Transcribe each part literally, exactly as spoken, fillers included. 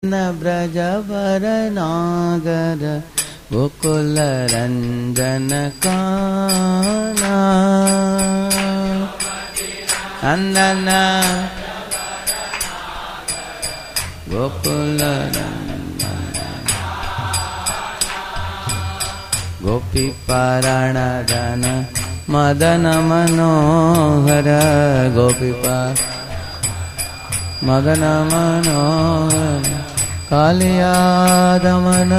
न ब्रजवर नागर गोकुल रंजन काना नंदन गोकुल गोपी पारण धन मदन मनोहर गोपी मदन मनोहर कालिया दमन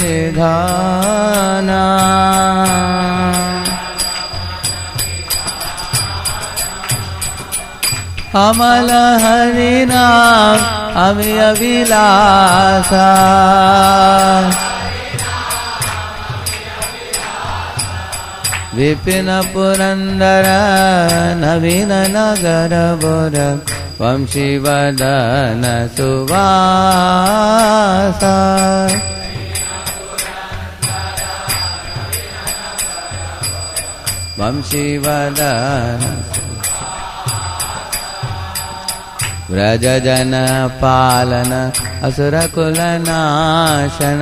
विधाना अमल हरि नाम अमि अभिलाषा विपिन पुरंदर नवीन नगर बोर वंशी वदन सुवासा वंशी वदन व्रज जन पालन असुर कुल नाशन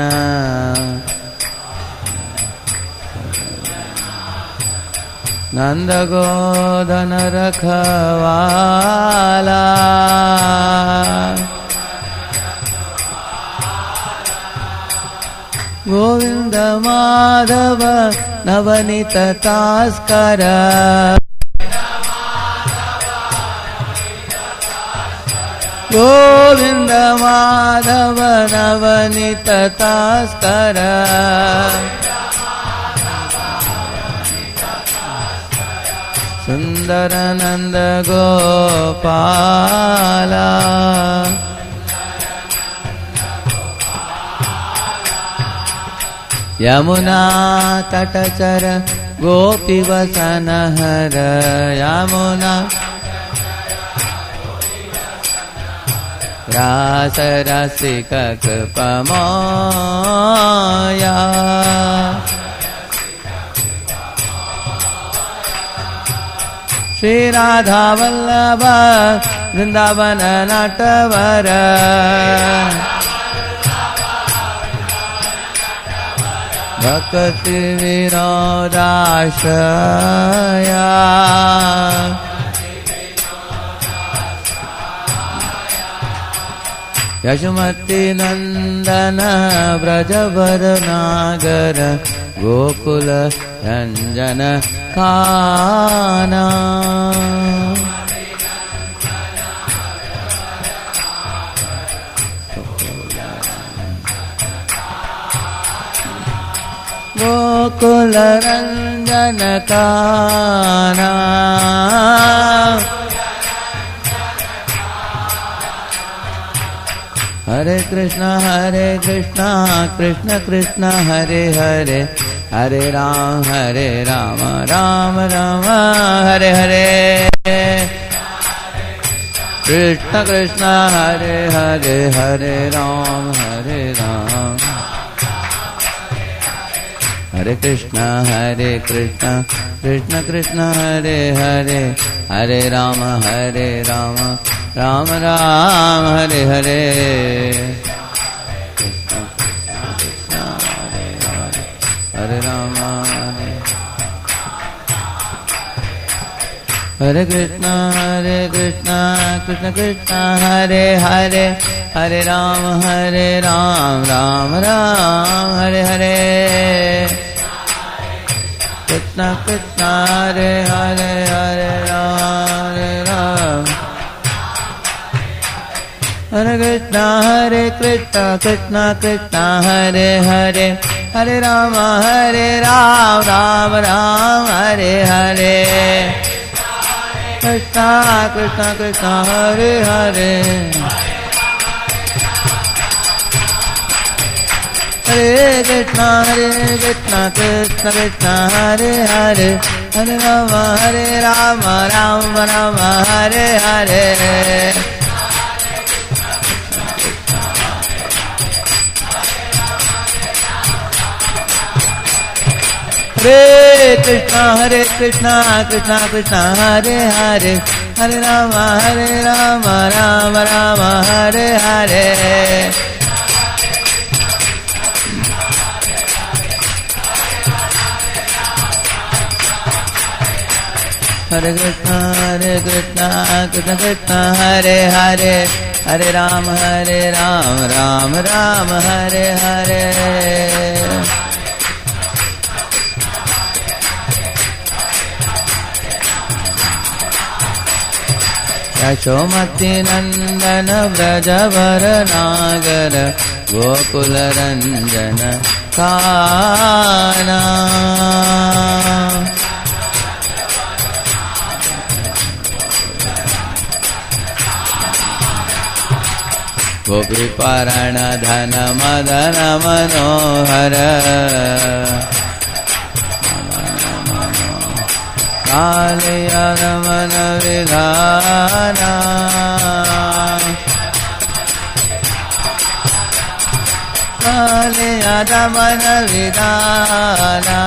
नंद गोधन रखवाला गोविंद माधव नवनीत तास्कर गोविंद माधव नवनीत तास्कर सुंदर नंद गोपाला यमुना तटचर गोपी वसन हर यमुना रास रसिक कृपमाया श्री राधा वल्लभ वृंदावन नटवर भक्ति विनोदाश्रया यशोमती नंदन ब्रजवर नागर गोकुल रंजन काना गोकुल रंजन काना हरे कृष्णा हरे कृष्णा कृष्ण कृष्ण हरे हरे हरे राम हरे राम राम राम हरे हरे कृष्ण कृष्ण हरे हरे हरे राम हरे राम हरे कृष्ण हरे कृष्ण कृष्ण कृष्ण हरे हरे हरे राम हरे राम राम राम हरे हरे हरे राम हरे कृष्णा हरे कृष्णा कृष्ण कृष्णा हरे हरे हरे राम हरे राम राम राम हरे हरे कृष्णा कृष्णा हरे हरे हरे राम हरे राम हरे कृष्णा हरे कृष्णा कृष्णा कृष्णा हरे हरे हरे राम हरे राम राम राम हरे हरे कृष्णा कृष्णा कृष्णा हरे हरे हरे कृष्णा हरे कृष्णा कृष्णा कृष्णा हरे हरे हरे राम हरे राम राम राम हरे हरे हरे कृष्णा हरे कृष्णा कृष्णा कृष्णा हरे हरे हरे राम हरे Ram Ram Ram Hare Hare Hare Krishna, Hare Krishna, Krishna Krishna, Hare Hare, Hare Ram, Hare Ram, Ram Ram, Hare Hare. Yashomati Nandana Vrajavara Nagara Gokula Ranjana Kana Gopi Parana Dhana Madana Manohara Kaliya Ramana Vidhana Kaliya Ramana Vidhana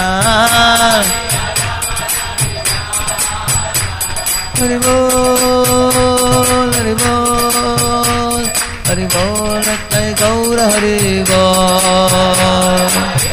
Hari Bol, Hari Bol, Hari Bol, Jai Gaura Hari Bol.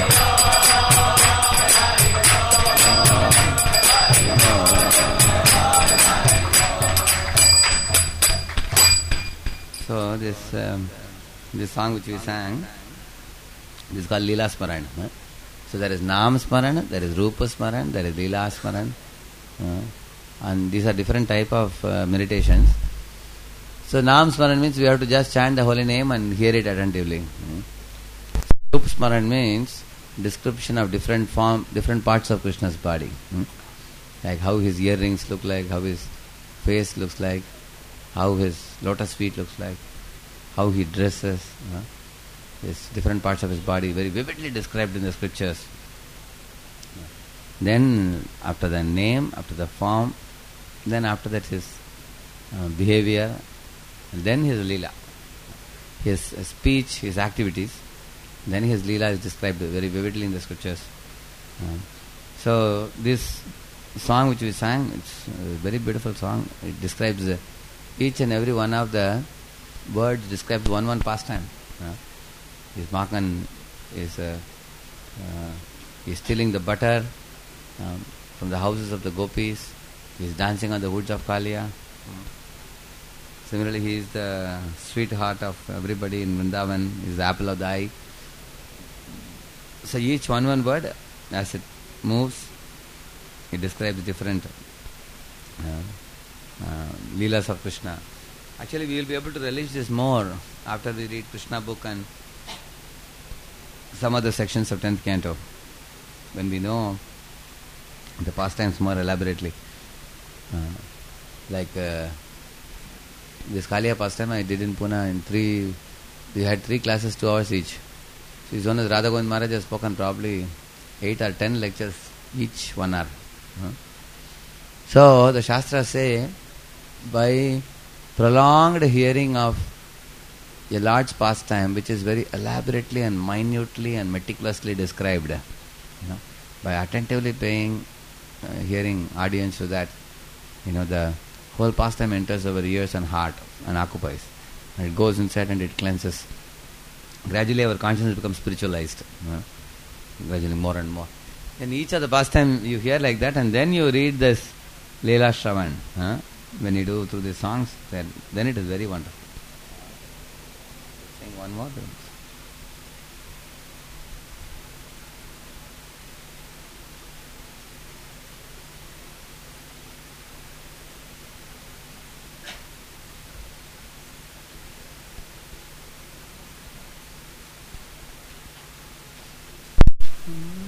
So this um, this song which we sang, this is called Leela Smaran. Huh? So there is Nam Smaran, there is Rupa Smaran, there is Leela Smaran, uh, and these are different type of uh, meditations. So Nam Smaran means we have to just chant the holy name and hear it attentively. Uh. Rupa Smaran means description of different form, different parts of Krishna's body, uh. like how his earrings look like, how his face looks like, how his lotus feet looks like, how he dresses, uh, his different parts of his body, very vividly described in the scriptures. Then after the name, after the form, then after that his uh, behavior, and then his lila, his uh, speech, his activities, then his lila is described very vividly in the scriptures. Uh, so this song which we sang, it's a very beautiful song. It describes uh, each and every one of the words describes one one pastime. Uh, his Makan is uh, uh, he's stealing the butter um, from the houses of the gopis. He's dancing on the woods of Kaliya. Mm. Similarly, he is the sweetheart of everybody in Vrindavan. He is the apple of the eye. So each one one word, as it moves, it describes different uh, uh, Leelas of Krishna. Actually, we will be able to relish this more after we read Krishna book and some other sections of tenth canto, when we know the pastimes more elaborately. Uh, like uh, this Kaliya pastime I did in Pune in three, we had three classes, two hours each. So his own as Radha Govind Maharaj has spoken probably eight or ten lectures each one hour. Uh. So the Shastras say, by prolonged hearing of a large pastime which is very elaborately and minutely and meticulously described, you know, by attentively paying, uh, hearing audience to that, you know, the whole pastime enters our ears and heart and occupies. And it goes inside and it cleanses. Gradually our consciousness becomes spiritualized. You know, gradually more and more. Then each of the pastime you hear like that, and then you read this Leela Shravan. Huh? When you do through the songs, then, then it is very wonderful. Sing one more. Then. Mm-hmm.